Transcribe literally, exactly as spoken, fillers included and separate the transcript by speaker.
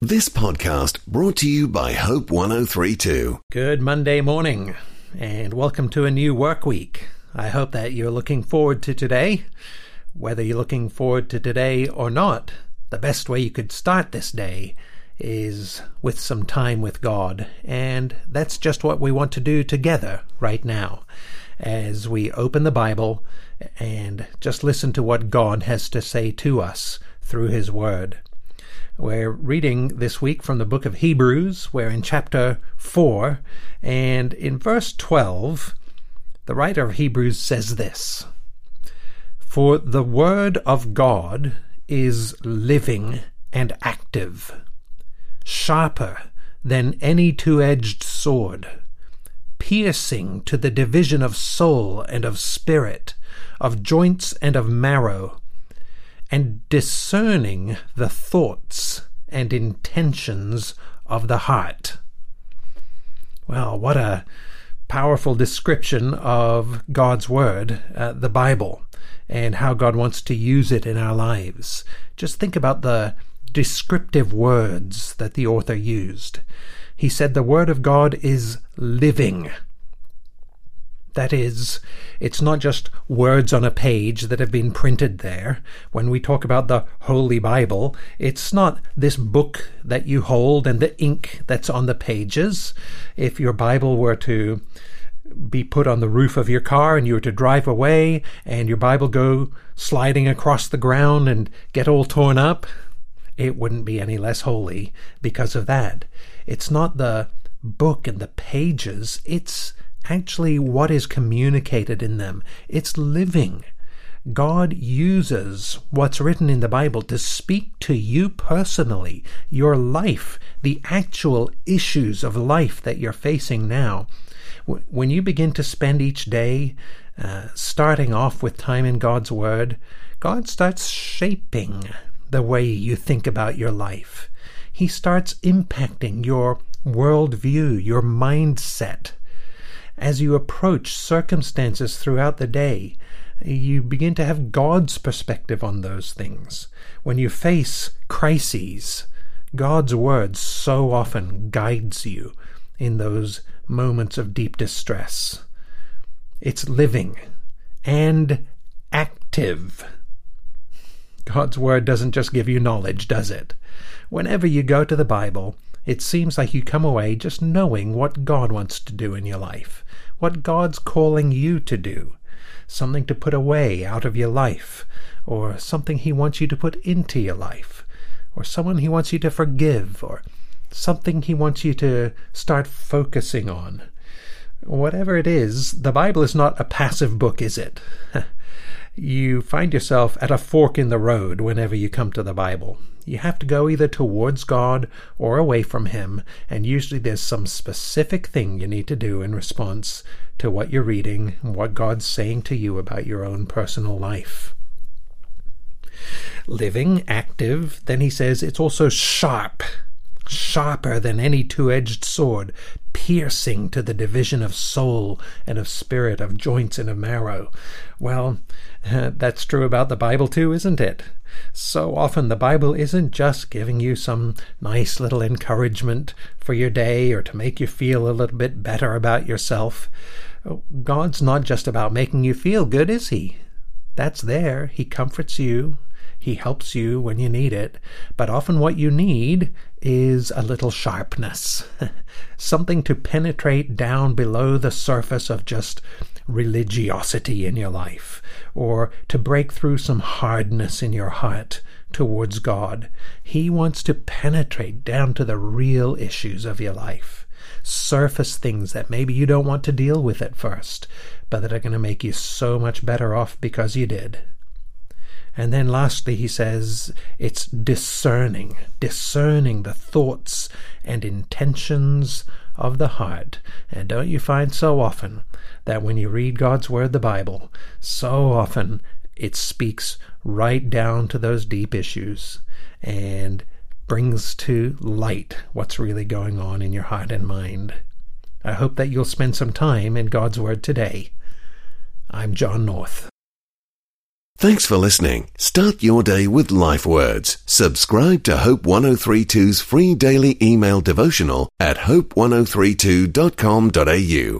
Speaker 1: This podcast brought to you by Hope one oh three point two.
Speaker 2: Good Monday morning, and welcome to a new work week. I hope that you're looking forward to today. Whether you're looking forward to today or not, the best way you could start this day is with some time with God, and that's just what we want to do together right now as we open the Bible and just listen to what God has to say to us through His Word. We're reading this week from the book of Hebrews. We're in chapter four, and in verse twelve, the writer of Hebrews says this: "For the word of God is living and active, sharper than any two-edged sword, piercing to the division of soul and of spirit, of joints and of marrow, and discerning the thoughts and intentions of the heart." Well, what a powerful description of God's Word, uh, the Bible, and how God wants to use it in our lives. Just think about the descriptive words that the author used. He said the Word of God is living. That is, it's not just words on a page that have been printed there. When we talk about the Holy Bible, it's not this book that you hold and the ink that's on the pages. If your Bible were to be put on the roof of your car and you were to drive away and your Bible go sliding across the ground and get all torn up, it wouldn't be any less holy because of that. It's not the book and the pages, it's actually what is communicated in them. It's living. God uses what's written in the Bible to speak to you personally, your life, the actual issues of life that you're facing now. When you begin to spend each day uh, starting off with time in God's Word, God starts shaping the way you think about your life. He starts impacting your worldview, your mindset. As you approach circumstances throughout the day, you begin to have God's perspective on those things. When you face crises, God's Word so often guides you in those moments of deep distress. It's living and active. God's Word doesn't just give you knowledge, does it? Whenever you go to the Bible, it seems like you come away just knowing what God wants to do in your life, what God's calling you to do, something to put away out of your life, or something He wants you to put into your life, or someone He wants you to forgive, or something He wants you to start focusing on. Whatever it is, the Bible is not a passive book, is it? You find yourself at a fork in the road whenever you come to the Bible. You have to go either towards God or away from Him, and usually there's some specific thing you need to do in response to what you're reading and what God's saying to you about your own personal life. Living, active, then he says it's also sharp, sharper than any two-edged sword, piercing to the division of soul and of spirit, of joints and of marrow. Well, uh, that's true about the Bible too, isn't it? So often the Bible isn't just giving you some nice little encouragement for your day or to make you feel a little bit better about yourself. God's not just about making you feel good, is He? That's there. He comforts you. He helps you when you need it. But often what you need is a little sharpness, something to penetrate down below the surface of just religiosity in your life, or to break through some hardness in your heart towards God. He wants to penetrate down to the real issues of your life, surface things that maybe you don't want to deal with at first, but that are going to make you so much better off because you did. And then lastly, he says it's discerning, discerning the thoughts and intentions of the heart. And don't you find so often that when you read God's Word, the Bible, so often it speaks right down to those deep issues and brings to light what's really going on in your heart and mind. I hope that you'll spend some time in God's Word today. I'm John North.
Speaker 1: Thanks for listening. Start your day with life words. Subscribe to Hope ten thirty-two's free daily email devotional at hope ten thirty-two dot com dot a u.